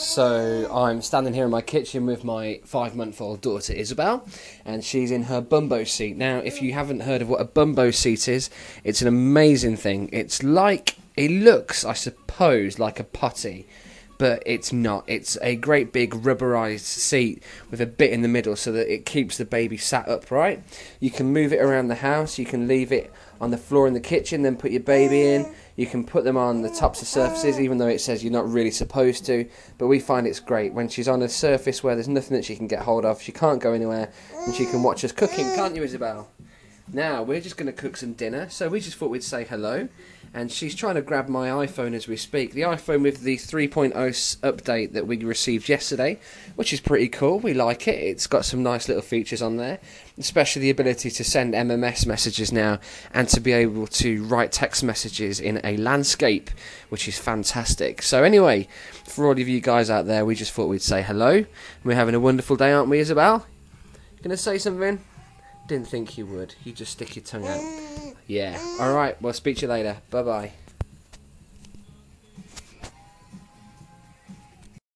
So I'm standing here in my kitchen with my 5-month-old daughter Isabel, and she's in her bumbo seat. Now, if you haven't heard of what a bumbo seat is, it's an amazing thing. It looks, I suppose, like a potty, but it's not. It's a great big rubberized seat with a bit in the middle so that it keeps the baby sat upright. You can move it around the house. You can leave it on the floor in the kitchen, then put your baby in. You can put them on the tops of surfaces, even though it says you're not really supposed to. But we find it's great when she's on a surface where there's nothing that she can get hold of. She can't go anywhere, and she can watch us cooking, can't you, Isabel? Now, we're just going to cook some dinner, so we just thought we'd say hello. And she's trying to grab my iPhone as we speak. The iPhone with the 3.0 update that we received yesterday, which is pretty cool. We like it. It's got some nice little features on there, especially the ability to send MMS messages now and to be able to write text messages in a landscape, which is fantastic. So anyway, for all of you guys out there, we just thought we'd say hello. We're having a wonderful day, aren't we, Isabel? Gonna say something? Didn't think you would. You just stick your tongue out. Yeah. Alright, well, speak to you later. Bye-bye.